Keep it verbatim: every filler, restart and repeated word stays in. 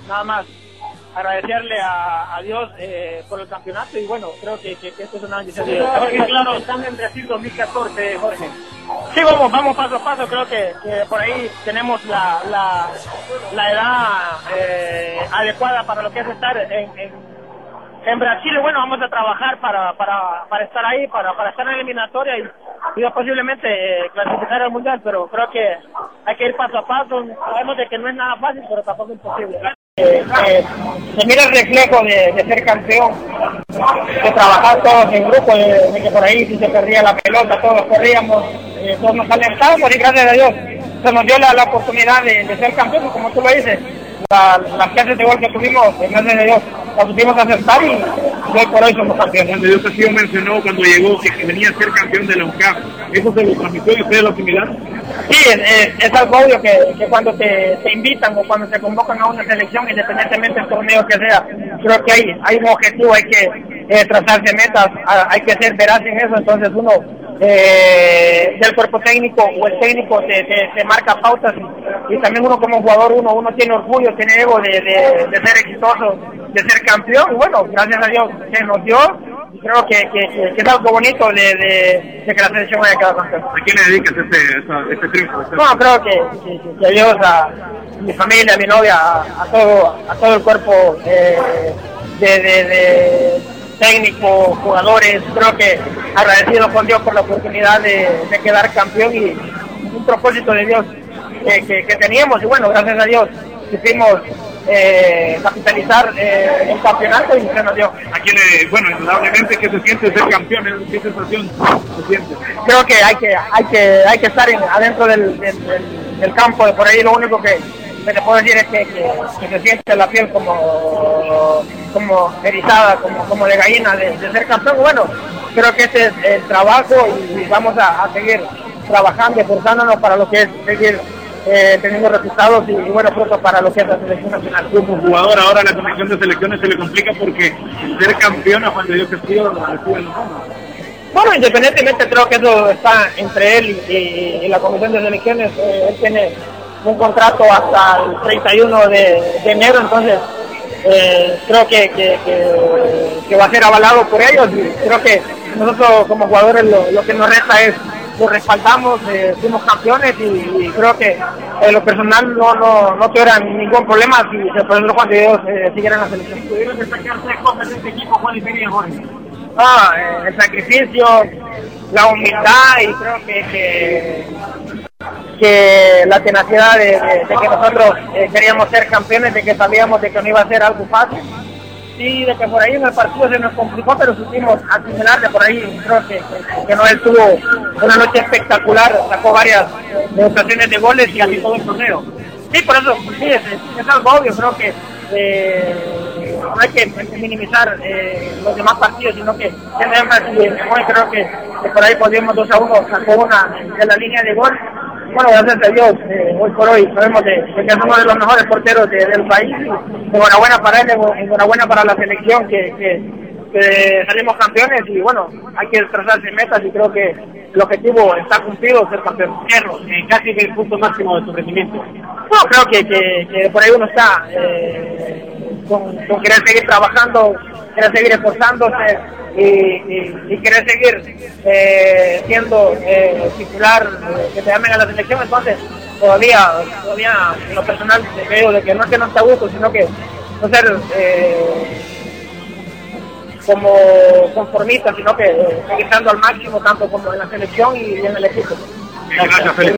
nada más agradecerle a, a Dios eh, por el campeonato y bueno, creo que, que, que esto es una bendición de Dios. Claro, están en Brasil dos mil catorce, Jorge. Sí, vamos, vamos paso a paso, creo que, que por ahí tenemos la, la, la edad eh, adecuada para lo que es estar en, en, en Brasil y bueno, vamos a trabajar para, para, para estar ahí, para, para estar en la eliminatoria y, y posiblemente eh, clasificar al Mundial, pero creo que hay que ir paso a paso, sabemos de que no es nada fácil, pero tampoco es imposible. Eh, eh, se mira el reflejo de, de ser campeón, de trabajar todos en grupo, de, de que por ahí si se perdía la pelota, todos corríamos, eh, todos nos alentábamos y gracias a Dios se nos dio la, la oportunidad de, de ser campeón, como tú lo dices, la, las clases de gol que tuvimos, gracias a Dios, las supimos aceptar y hoy por hoy somos campeones. Dios Castillo mencionó cuando llegó que, que venía a ser campeón de la U C A F, ¿eso se lo transmitió y ustedes lo similaron? Sí, es, es, es algo obvio que, que cuando te, te invitan o cuando se convocan a una selección, independientemente del torneo que sea, creo que hay, hay un objetivo, hay que eh, trazarse metas, hay que ser veraz en eso, entonces uno eh, del cuerpo técnico o el técnico te, te, te marca pautas y, y también uno como jugador, uno uno tiene orgullo, tiene ego de, de, de ser exitoso, de ser campeón, y bueno, gracias a Dios se nos dio. Creo que, que, que es algo bonito de, de, de que la selección haya quedado campeón. ¿A quién le dedicas este, este, este triunfo? Este no, creo que, que, que a Dios, a mi familia, a mi novia, a, a todo a todo el cuerpo eh, de, de, de técnico, jugadores, creo que agradecido con Dios por la oportunidad de, de quedar campeón y un propósito de Dios eh, que, que teníamos y bueno, gracias a Dios supimos Eh, capitalizar eh, el campeonato y se nos dio. Aquí le, bueno, indudablemente que se siente ser campeón, ¿qué sensación se siente? Creo que hay que hay que hay que estar en, adentro del, del, del, del campo, de por ahí lo único que, que te puedo decir es que, que, que se siente la piel como como erizada, como, como de gallina de, de ser campeón. Bueno, creo que este es el trabajo y, y vamos a, a seguir trabajando, esforzándonos para lo que es seguir Eh, teniendo resultados y, y buenos frutos para lo que es la selección nacional. Como jugador ahora la comisión de selecciones se le complica porque ser campeón a Juan de Dios Castillo lo recibe en los hombros. Bueno, independientemente creo que eso está entre él y, y, y la comisión de selecciones. Eh, él tiene un contrato hasta el treinta y uno de, de enero, entonces eh, creo que, que, que, que va a ser avalado por ellos y creo que nosotros como jugadores lo, lo que nos resta es lo respaldamos, eh, fuimos campeones y, y creo que eh, lo personal no no no tuvieran ningún problema si se presentó Juan de Dios eh, siguiera en la selección. ¿Pudieron destacar tres cosas de este equipo, Juan y Peña, Jorge? Ah, eh, el sacrificio, la humildad y creo que que, que la tenacidad de, de, de que nosotros eh, queríamos ser campeones, de que sabíamos de que no iba a ser algo fácil. Sí, de que por ahí en el partido se nos complicó, pero supimos asimilar de por ahí. Creo que, que, que Noel tuvo una noche espectacular, sacó varias demostraciones de goles y casi todo el torneo. Sí, por eso, sí, es, es algo obvio, creo que eh, no hay que minimizar eh, los demás partidos, sino que tenemos y creo que, que por ahí podíamos dos a uno, sacó una de la línea de gol. Bueno, gracias a Dios, eh, hoy por hoy sabemos de, de que es uno de los mejores porteros de, del país. Enhorabuena para él, enhorabuena para la selección que, que, que salimos campeones y bueno, hay que trazarse metas y creo que el objetivo está cumplido, ser campeón. Cierro, eh, casi que el punto máximo de tu rendimiento. No, creo que, que, que por ahí uno está eh, con, con querer seguir trabajando, querer seguir esforzándose y, y, y querer seguir eh, siendo eh, titular, eh, que te llamen a la selección, entonces todavía, todavía en lo personal creo de que no es que no esté a gusto, sino que no ser eh, como conformista, sino que eh, seguir dando al máximo tanto como en la selección y en el equipo. Gracias, Felipe.